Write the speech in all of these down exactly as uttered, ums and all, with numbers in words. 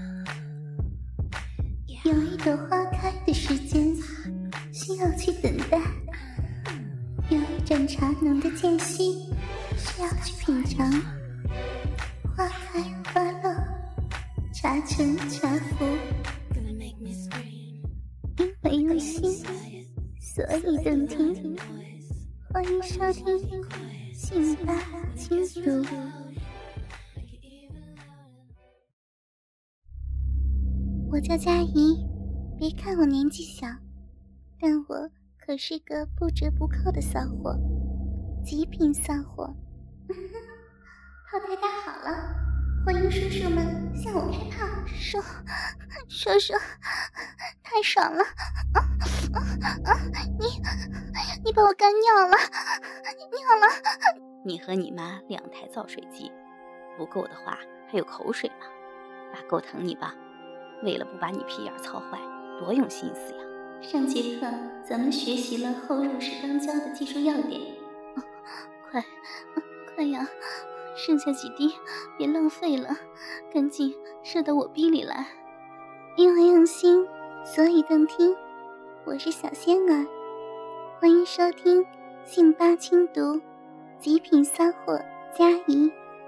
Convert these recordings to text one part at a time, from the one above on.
有一朵花开的时间，需要去等待；有一盏茶浓的间隙，需要去品尝。花开花落，茶沉茶浮，因为用心，所以动听。欢迎收听信吧轻读。我叫佳怡，别看我年纪小，但我可是个不折不扣的骚货，极品骚货。炮台搭好了，欢迎叔叔们向我开炮。叔，叔叔，太爽了！啊啊啊！你，你把我干尿了，尿了！ 你和你妈两台造水机，不够的话还有口水呢。爸够疼你吧？为了不把你屁眼操坏，多用心思呀！ 上节课咱们学习了后入式肛交的技术要点，哦、快、啊，快呀！剩下几滴，别浪费了，赶紧射到我逼里来。因为用心，所以动听。我是小仙儿，欢迎收听信吧轻读，极品骚货佳怡。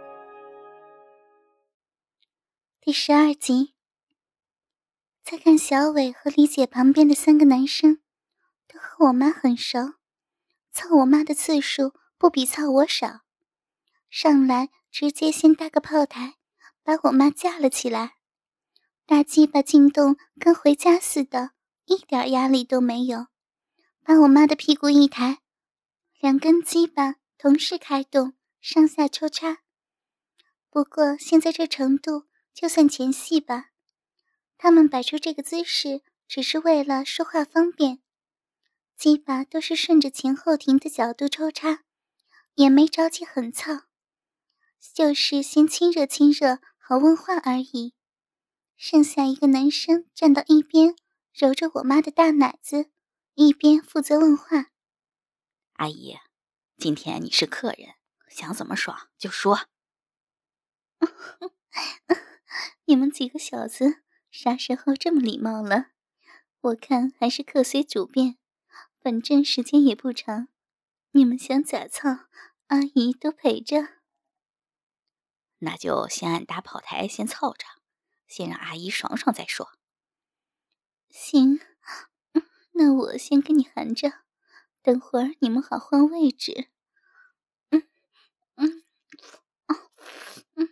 第十二集。再看小伟和李姐旁边的三个男生，都和我妈很熟，操我妈的次数不比操我少。上来直接先搭个炮台，把我妈架了起来，大鸡巴进洞跟回家似的，一点压力都没有。把我妈的屁股一抬，两根鸡巴同时开动，上下抽插。不过现在这程度就算前戏吧，他们摆出这个姿势只是为了说话方便，鸡巴都是顺着前后庭的角度抽插，也没着急很操，就是先亲热亲热好问话而已。剩下一个男生站到一边，揉着我妈的大奶子，一边负责问话。 阿姨，今天你是客人，想怎么爽就说。 你们几个小子啥时候这么礼貌了？我看还是客随主便，反正时间也不长，你们想咋操，阿姨都陪着。 那就先按打炮台先操着，先让阿姨爽爽再说。 行，那我先跟你含着，等会儿你们好换位置。嗯嗯哦嗯。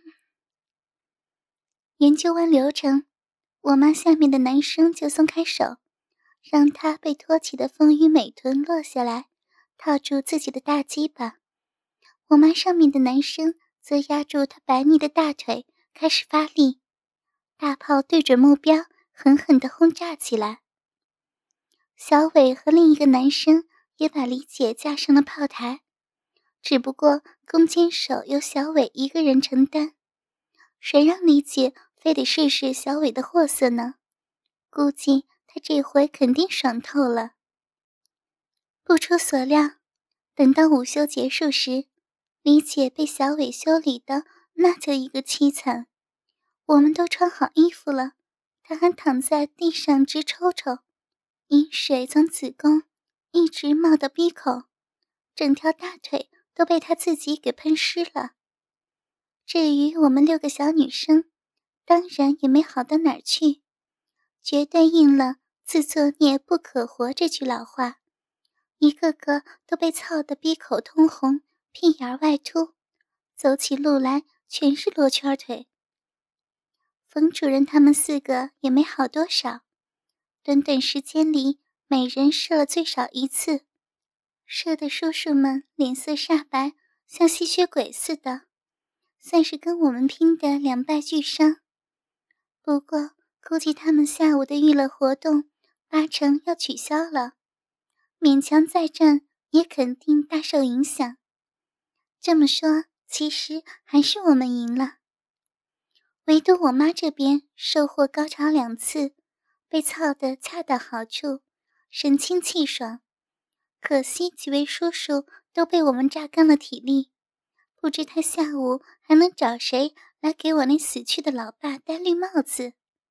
研究完流程，我妈下面的男生就松开手，让他被托起的丰腴美臀落下来，套住自己的大鸡巴。我妈上面的男生则压住他白腻的大腿，开始发力，大炮对准目标，狠狠地轰炸起来。小伟和另一个男生也把李姐架上了炮台，只不过攻坚手由小伟一个人承担。谁让李姐非得试试小伟的货色呢？估计他这回肯定爽透了。不出所料，等到午休结束时，李姐被小伟修理的那叫一个凄惨。我们都穿好衣服了，她还躺在地上直抽抽，饮水从子宫一直冒到鼻口，整条大腿都被她自己给喷湿了。至于我们六个小女生，当然也没好到哪儿去，绝对应了自作孽不可活这句老话，一个个都被操得鼻口通红，屁眼外凸，走起路来全是罗圈腿。冯主任他们四个也没好多少，短短时间里每人射了最少一次，射的叔叔们脸色煞白，像吸血鬼似的，算是跟我们拼的两败俱伤。不过估计他们下午的娱乐活动八成要取消了，勉强再战也肯定大受影响。这么说，其实还是我们赢了。唯独我妈这边收获高潮两次，被操得恰到好处，神清气爽。可惜几位叔叔都被我们榨干了体力，不知他下午还能找谁来给我那死去的老爸戴绿帽子。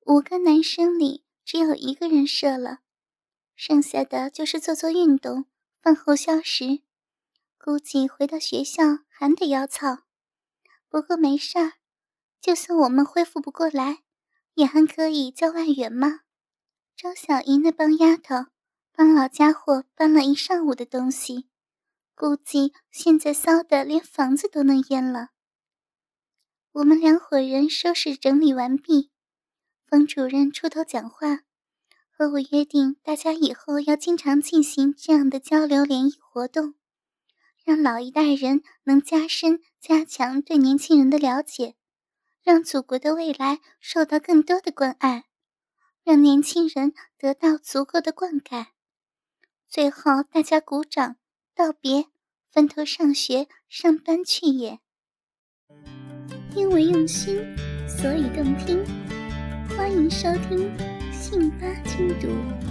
五个男生里只有一个人射了，剩下的就是做做运动，饭后消食。估计回到学校还得要操。不过没事儿，就算我们恢复不过来，也还可以叫外援嘛。周小姨那帮丫头帮老家伙搬了一上午的东西，估计现在骚的连房子都能淹了。我们两伙人收拾整理完毕，冯主任出头讲话，和我约定大家以后要经常进行这样的交流联谊活动，让老一代人能加深加强对年轻人的了解，让祖国的未来受到更多的关爱，让年轻人得到足够的灌溉。最后大家鼓掌道别，分头上学上班去也。因为用心，所以动听。欢迎收听信八精读。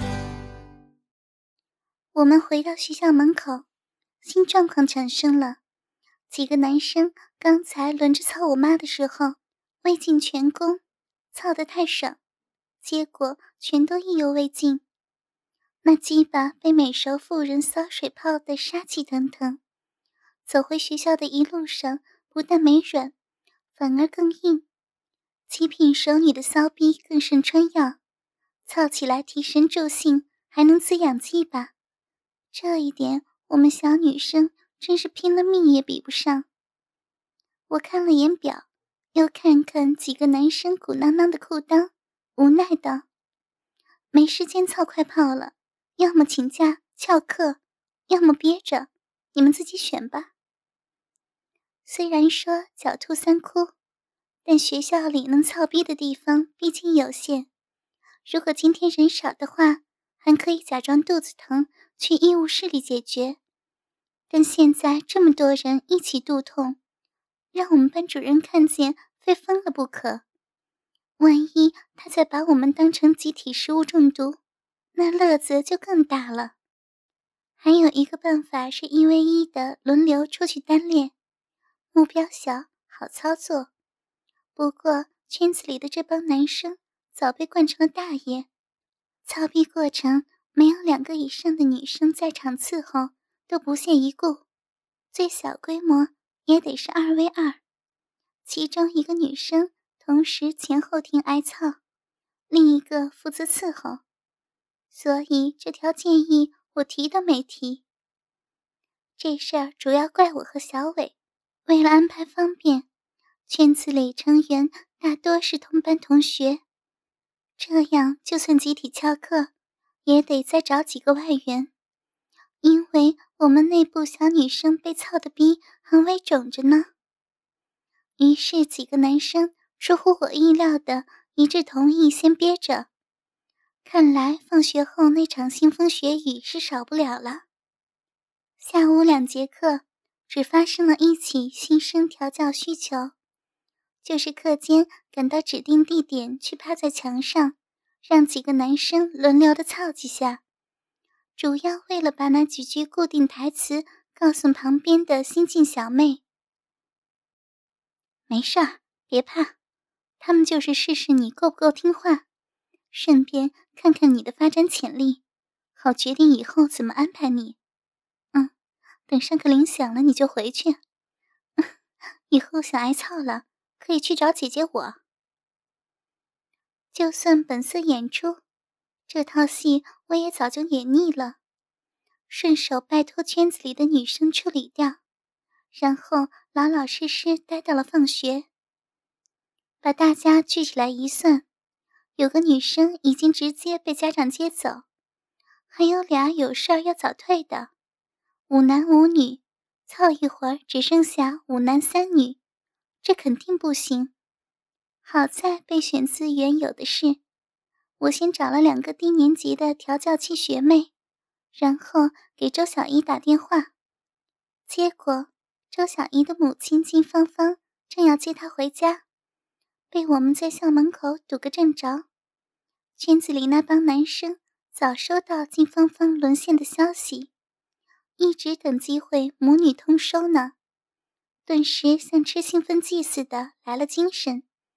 我们回到学校门口，新状况产生了。几个男生刚才轮着操我妈的时候，未尽全功，操得太爽，结果全都意犹未尽。那鸡巴被美熟妇人骚水泡得杀气腾腾，走回学校的一路上，不但没软，反而更硬。极品熟女的骚逼更胜春药，操起来提神助兴，还能滋养鸡巴。这一点我们小女生真是拼了命也比不上。我看了眼表，又看看几个男生鼓囊囊的裤裆，无奈道：没时间操快炮了，要么请假翘课，要么憋着，你们自己选吧。虽然说狡兔三窟，但学校里能操逼的地方毕竟有限。如果今天人少的话，还可以假装肚子疼去医务室里解决。但现在这么多人一起肚痛，让我们班主任看见非疯了不可。万一他再把我们当成集体食物中毒，那乐子就更大了。还有一个办法是一 v 一的轮流出去单练，目标小，好操作。不过圈子里的这帮男生早被惯成了大爷，操逼过程没有两个以上的女生在场伺候都不屑一顾，最小规模也得是 二 v 二， 其中一个女生同时前后庭挨操，另一个负责伺候，所以这条建议我提都没提。这事儿主要怪我和小伟，为了安排方便，圈子里成员大多是同班同学，这样就算集体翘课，也得再找几个外援，因为我们内部小女生被操的逼还未肿着呢。于是几个男生出乎我意料的一致同意先憋着，看来放学后那场腥风血雨是少不了了。下午两节课只发生了一起新生调教需求，就是课间赶到指定地点去趴在墙上，让几个男生轮流的操几下，主要为了把那几句固定台词告诉旁边的新进小妹。没事儿，别怕，他们就是试试你够不够听话，顺便看看你的发展潜力，好决定以后怎么安排你。嗯，等上课铃响了你就回去。以后想挨操了，可以去找姐姐我。就算本色演出，这套戏我也早就演腻了，顺手拜托圈子里的女生处理掉，然后老老实实待到了放学。把大家聚起来一算，有个女生已经直接被家长接走，还有俩有事儿要早退的，五男五女，操一会儿只剩下五男三女，这肯定不行。好在备选资源有的是，我先找了两个低年级的调教期学妹，然后给周小姨打电话。结果周小姨的母亲金芳芳正要接她回家，被我们在校门口堵个正着。圈子里那帮男生早收到金芳芳沦陷的消息，一直等机会母女通收呢，顿时像吃兴奋剂似的来了精神，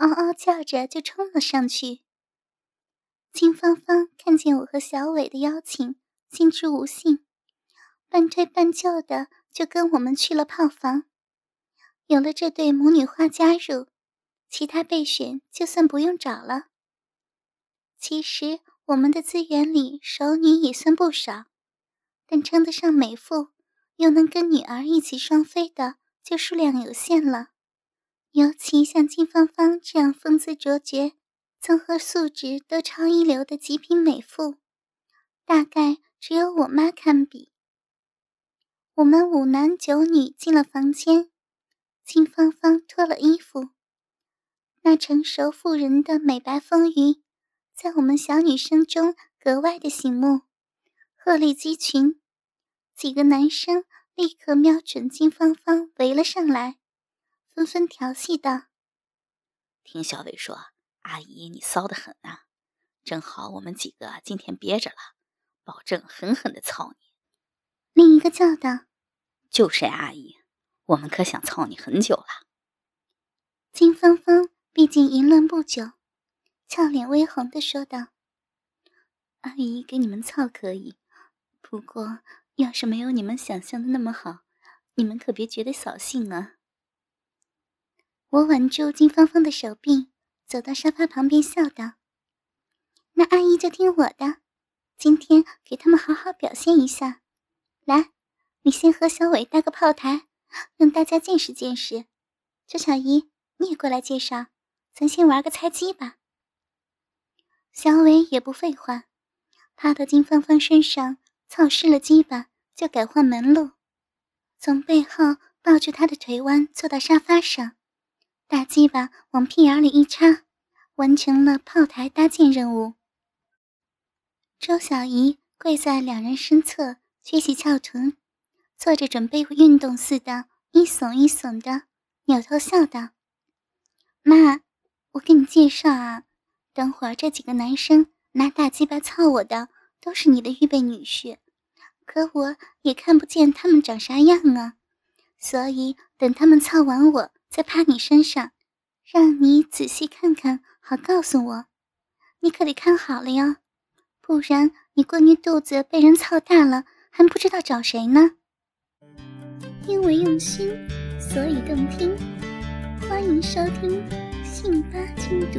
嗷嗷叫着就冲了上去。金芳芳看见我和小伟的邀请，心知无幸，半推半就的就跟我们去了炮房。有了这对母女花加入，其他备选就算不用找了。其实我们的资源里熟女也算不少，但称得上美妇又能跟女儿一起双飞的就数量有限了。尤其像金芳芳这样风姿卓绝，综合素质都超一流的极品美妇，大概只有我妈堪比。我们五男九女进了房间，金芳芳脱了衣服，那成熟妇人的美白丰腴在我们小女生中格外的醒目，鹤立鸡群。几个男生立刻瞄准金芳芳围了上来，纷纷调戏道： 听小伟说，阿姨你骚得很啊，正好我们几个今天憋着了，保证狠狠地操你。 另一个叫道： 就是呀，阿姨，我们可想操你很久了。 金芳芳毕竟淫乱不久，俏脸微红地说道：阿姨给你们操可以，不过要是没有你们想象的那么好，你们可别觉得扫兴啊。我挽住金芳芳的手臂，走到沙发旁边笑道：那阿姨就听我的，今天给他们好好表现一下。来，你先和小伟搭个炮台，让大家见识见识。周小姨，你也过来介绍，咱先玩个猜鸡吧。小伟也不废话，趴到金芳芳身上操湿了鸡巴，就改换门路，从背后抱住她的腿弯坐到沙发上，大鸡巴往屁眼里一插，完成了炮台搭建任务。周小姨跪在两人身侧，撅起翘臀，做着准备运动似的，一耸一耸的，扭头笑道：妈，我给你介绍啊，等会儿这几个男生拿大鸡巴操我的都是你的预备女婿，可我也看不见他们长啥样啊，所以等他们操完我再趴你身上，让你仔细看看，好告诉我，你可得看好了哟，不然你闺女肚子被人操大了还不知道找谁呢。因为用心，所以动听，欢迎收听信八精读。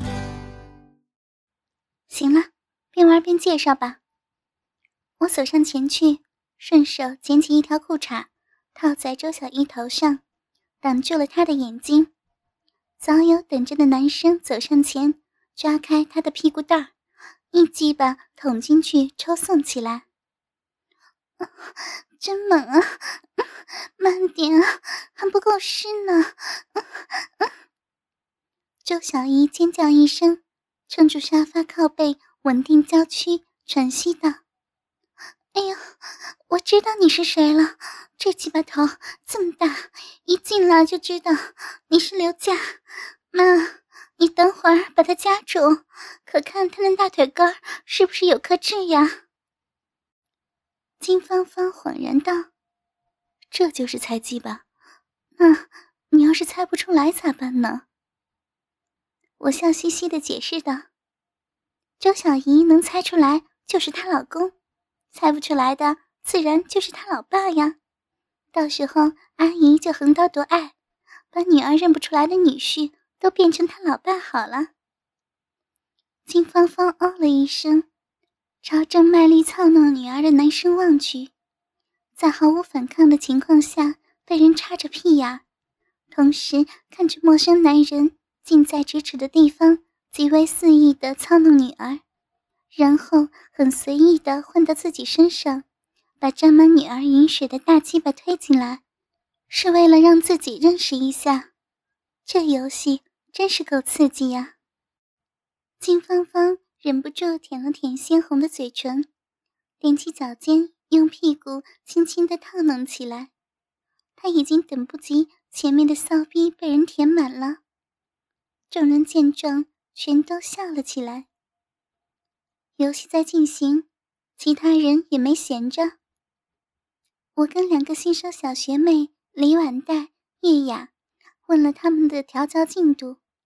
行了，边玩边介绍吧。我走上前去，顺手捡起一条裤衩套在周小姨头上，挡住了她的眼睛。早有等着的男生走上前，抓开她的屁股蛋儿，一鸡巴捅进去抽送起来。啊，真猛啊，慢点啊，还不够湿呢。啊啊，周小姨尖叫一声，撑住沙发靠背，稳定娇躯，喘息道：哎呀，我知道你是谁了，这鸡巴头这么大，一进来就知道你是刘家。妈，你等会儿把它夹住，可看他那大腿根是不是有颗痣呀？金芳芳恍然道：这就是猜鸡吧？那你要是猜不出来咋办呢？我笑嘻嘻地解释道：周小姨能猜出来就是她老公，猜不出来的自然就是她老爸呀，到时候阿姨就横刀夺爱，把女儿认不出来的女婿都变成她老爸好了。金芳芳哦了一声，朝正卖力操弄女儿的男生望去，在毫无反抗的情况下被人插着屁眼，同时看着陌生男人近在咫尺的地方极为肆意地操弄女儿，然后很随意地换到自己身上，把沾满女儿饮水的大鸡巴推进来，是为了让自己认识一下。这游戏真是够刺激呀！金芳芳忍不住舔了舔鲜红的嘴唇，踮起脚尖用屁股轻轻地套弄起来。她已经等不及前面的骚逼被人填满了。众人见状全都笑了起来。游戏在进行，其他人也没闲着。我跟两个新手小学妹李婉黛、叶雅问了他们的调教进度，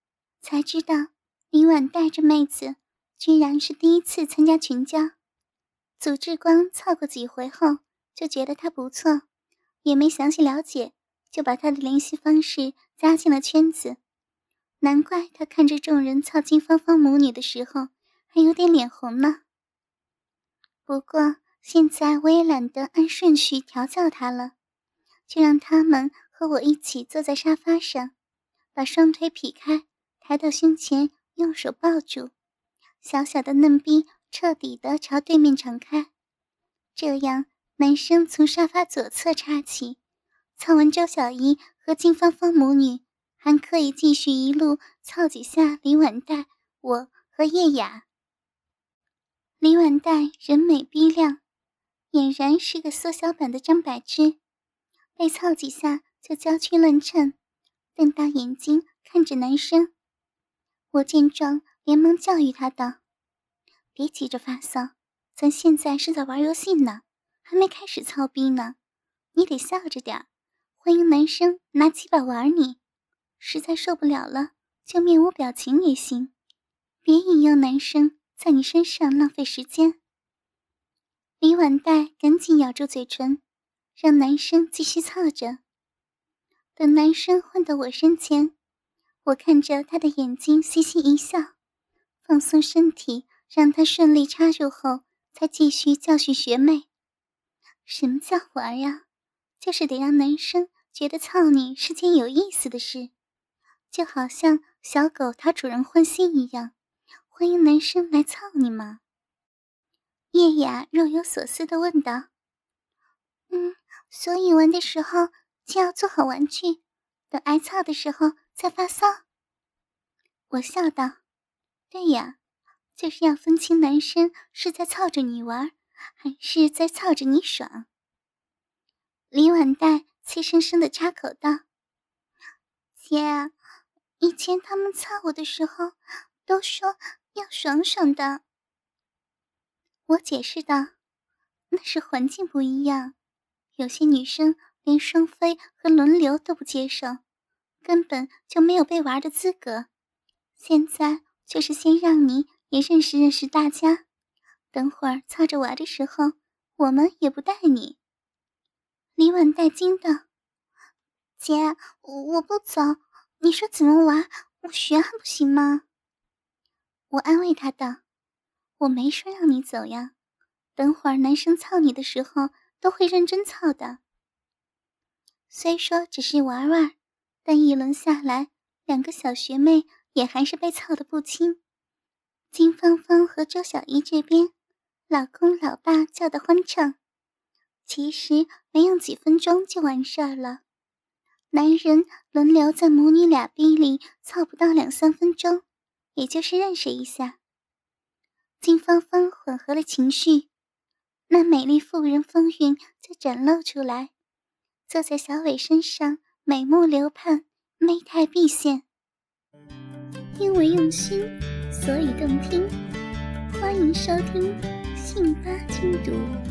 才知道李婉带着妹子居然是第一次参加群交。祖志光操过几回后就觉得她不错，也没详细了解，就把她的联系方式加进了圈子。难怪他看着众人操金芳芳母女的时候还有点脸红呢。不过现在我也懒得按顺序调教他了，就让他们和我一起坐在沙发上，把双腿劈开，抬到胸前，用手抱住，小小的嫩逼彻底的朝对面敞开。这样男生从沙发左侧插起，操完周小姨和金芳芳母女，还可以继续一路操几下李婉黛、我和叶雅。李婉黛人美逼亮，俨然是个缩小版的张柏芝，被操几下就娇躯乱颤，瞪大眼睛看着男生。我见状连忙教育他道：别急着发骚，咱现在是在玩游戏呢，还没开始操逼呢，你得笑着点，欢迎男生拿鸡巴玩你，实在受不了了就面无表情也行，别引诱男生在你身上浪费时间。李婉黛赶紧咬住嘴唇，让男生继续操着。等男生换到我身前，我看着他的眼睛嘻嘻一笑，放松身体，让他顺利插入后，才继续教训学妹。什么叫玩呀？就是得让男生觉得操你是件有意思的事，就好像小狗讨主人欢心一样，欢迎男生来操你嘛。叶雅若有所思地问道：嗯，所以玩的时候就要做好玩具，等挨操的时候再发骚。我笑道：对呀，就是要分清男生是在操着你玩，还是在操着你爽。李婉黛气生生地插口道：姐，以前他们操我的时候都说要爽爽的。我解释道：那是环境不一样，有些女生连双飞和轮流都不接受，根本就没有被玩的资格。现在就是先让你也认识认识大家，等会儿操着玩的时候，我们也不带你。李婉黛惊道：姐，我不走，你说怎么玩，我学还不行吗？我安慰她道：我没说让你走呀，等会儿男生操你的时候都会认真操的。虽说只是玩玩，但一轮下来，两个小学妹也还是被操得不轻。金芳芳和周小姨这边，老公老爸叫得欢畅，其实没用几分钟就完事儿了。男人轮流在母女俩逼里操不到两三分钟，也就是认识一下。金芳芳缓和了情绪，那美丽妇人风韵就展露出来，坐在小伟身上，美目流盼，媚态毕现。因为用心，所以动听。欢迎收听信八精读。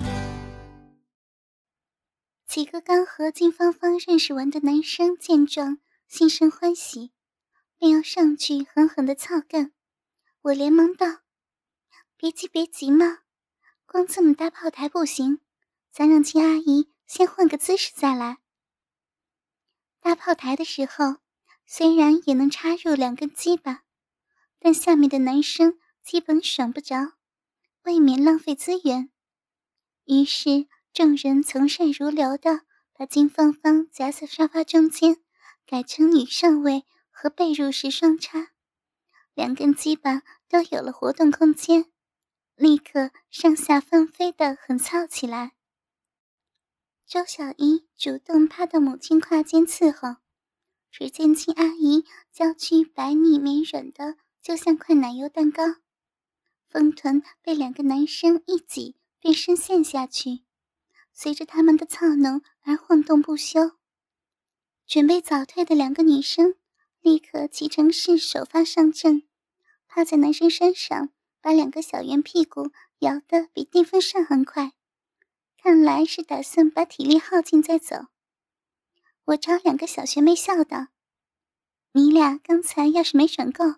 几个刚和金芳芳认识完的男生见状，心生欢喜，便要上去狠狠地操干。我连忙道：别急别急嘛，光这么大炮台不行，咱让金阿姨先换个姿势再来。大炮台的时候，虽然也能插入两根鸡巴，但下面的男生基本爽不着，未免浪费资源。于是众人从善如流的把金芳芳夹在沙发中间，改成女上位和被褥式双插，两根鸡巴都有了活动空间，立刻上下翻飞的狠操起来。周小姨主动趴到母亲胯间伺候，只见金阿姨娇躯白腻绵软的就像块奶油蛋糕，丰臀被两个男生一挤便深陷下去，随着他们的操弄而晃动不休。准备早退的两个女生立刻起成势首发上阵，趴在男生身上，把两个小圆屁股摇得比电风扇还快，看来是打算把体力耗尽再走。我朝两个小学妹笑道：你俩刚才要是没爽够，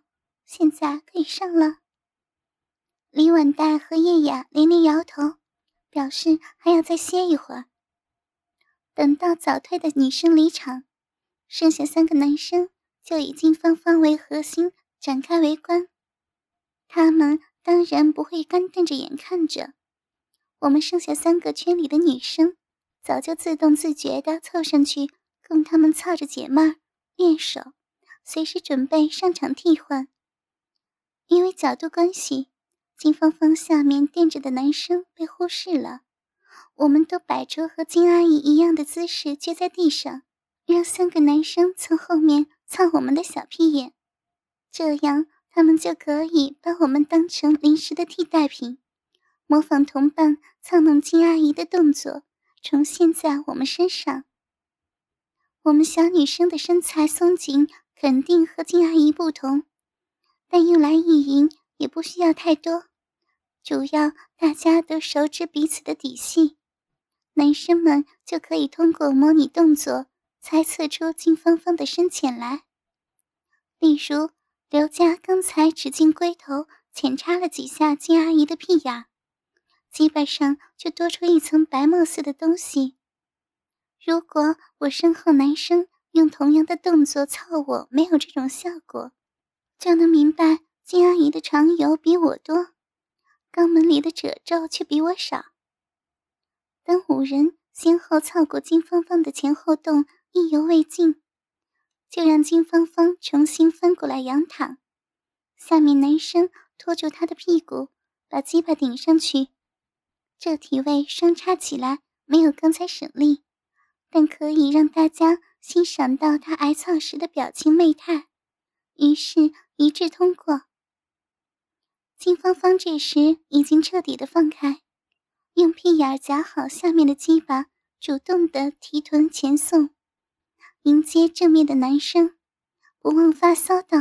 现在可以上了。李婉黛和叶雅连连摇头，表示还要再歇一会儿。等到早退的女生离场，剩下三个男生就以金芳芳为核心展开围观。他们当然不会干瞪着眼看着，我们剩下三个圈里的女生早就自动自觉地凑上去供他们操着解闷儿练手，随时准备上场替换。因为角度关系，金芳芳下面垫着的男生被忽视了，我们都摆出和金阿姨一样的姿势撅在地上，让三个男生从后面操我们的小屁眼，这样他们就可以把我们当成临时的替代品，模仿同伴操弄金阿姨的动作重现在我们身上。我们小女生的身材松紧肯定和金阿姨不同，但用来意淫也不需要太多，主要大家都熟知彼此的底细，男生们就可以通过模拟动作猜测出金芳芳的深浅来。例如刘家刚才只进龟头浅插了几下金阿姨的屁眼，基本上就多出一层白沫似的东西。如果我身后男生用同样的动作操我没有这种效果，就能明白金阿姨的肠油比我多，肛门里的褶皱却比我少。等五人先后操过金芳芳的前后洞意犹未尽，就让金芳芳重新翻过来仰躺，下面男生拖住她的屁股，把鸡巴顶上去。这体位双插起来没有刚才省力，但可以让大家欣赏到她挨操时的表情媚态，于是一致通过。金芳芳这时已经彻底的放开，用屁眼夹好下面的鸡巴，主动的提臀前送，迎接正面的男生，不忘发骚道：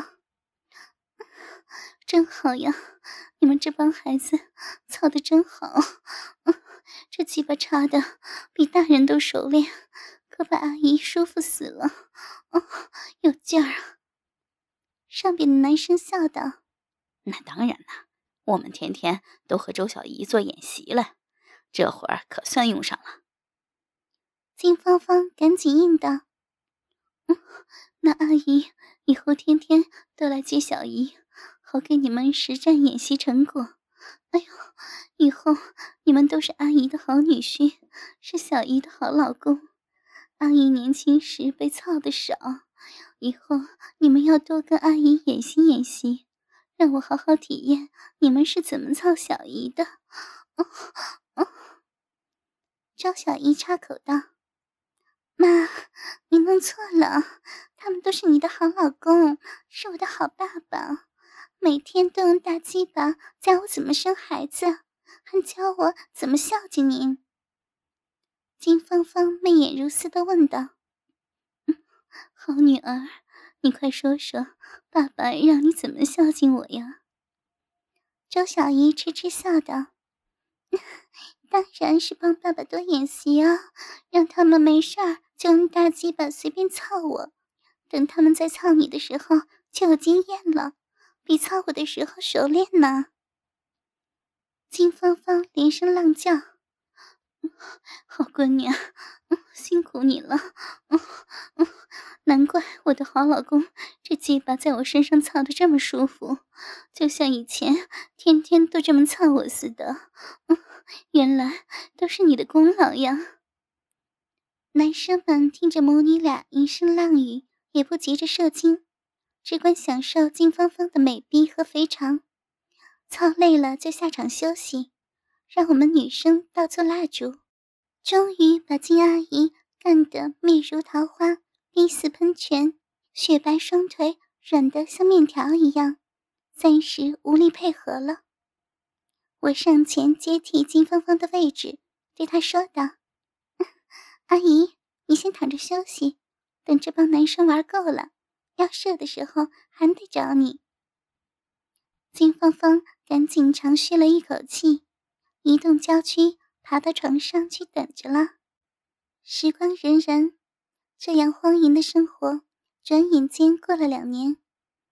真好呀，你们这帮孩子操得真好，这鸡巴插的比大人都熟练，可把阿姨舒服死了，有劲儿啊。上边的男生笑道： 那当然啦，我们天天都和周小姨做演习了，这会儿可算用上了。 金芳芳赶紧应道：嗯，那阿姨以后天天都来接小姨，好给你们实战演习成果。哎呦，以后你们都是阿姨的好女婿，是小姨的好老公。阿姨年轻时被操的少，以后你们要多跟阿姨演习演习，让我好好体验你们是怎么操小姨的。哦哦，周小姨插口道：妈，你弄错了，他们都是你的好老公，是我的好爸爸，每天都用大鸡巴教我怎么生孩子，还教我怎么孝敬您。金芳芳媚眼如丝地问道：嗯，好女儿，你快说说，爸爸让你怎么孝敬我呀？周小姨痴痴笑道：当然是帮爸爸多演习啊，让他们没事儿就用大鸡巴随便操我，等他们在操你的时候就有经验了，比操我的时候熟练呢。金芳芳连声浪叫：好闺女啊，辛苦你了，难怪我的好老公这鸡巴在我身上操得这么舒服，就像以前天天都这么操我似的，原来都是你的功劳呀。男生们听着母女俩一声浪语，也不急着射精，只管享受金芳芳的美逼和肥肠。操累了就下场休息，让我们女生倒做蜡烛。终于把金阿姨干得面如桃花，逼似喷泉，雪白双腿软得像面条一样，暂时无力配合了。我上前接替金芳芳的位置，对她说道：阿姨，你先躺着休息，等这帮男生玩够了，要射的时候还得找你。金芳芳赶紧长吁了一口气，移动娇躯爬到床上去等着了。时光荏苒，这样荒淫的生活转眼间过了两年。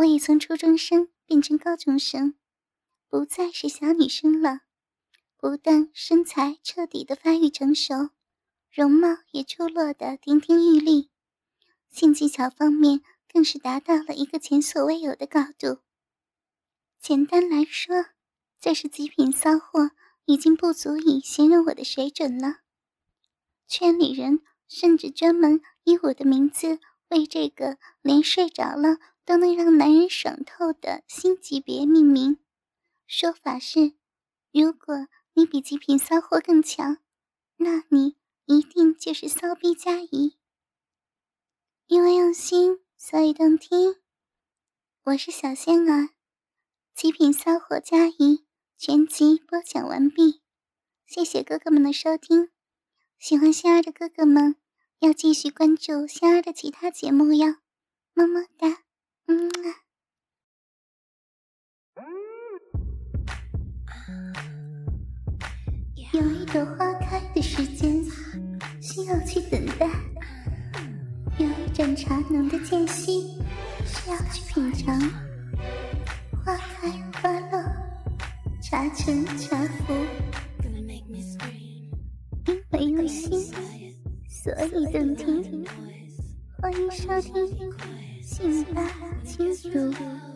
我也从初中生变成高中生，不再是小女生了。不但身材彻底的发育成熟，容貌也出落得亭亭玉立，性技巧方面更是达到了一个前所未有的高度。简单来说，就是极品骚货已经不足以形容我的水准了。圈里人甚至专门以我的名字为这个连睡着了都能让男人爽透的新级别命名，说法是，如果你比极品骚货更强，那你一定就是骚逼加一。因为用心，所以动听。我是小仙儿，极品骚货加一全集播讲完毕，谢谢哥哥们的收听。喜欢仙儿的哥哥们要继续关注仙儿的其他节目哟，么么哒，嗯啊。有一朵花开的时间，需要去等待；有一盏茶浓的间隙，需要去品尝。花开花落，茶沉茶浮，因为用心，所以动听。欢迎收听《信吧情如》。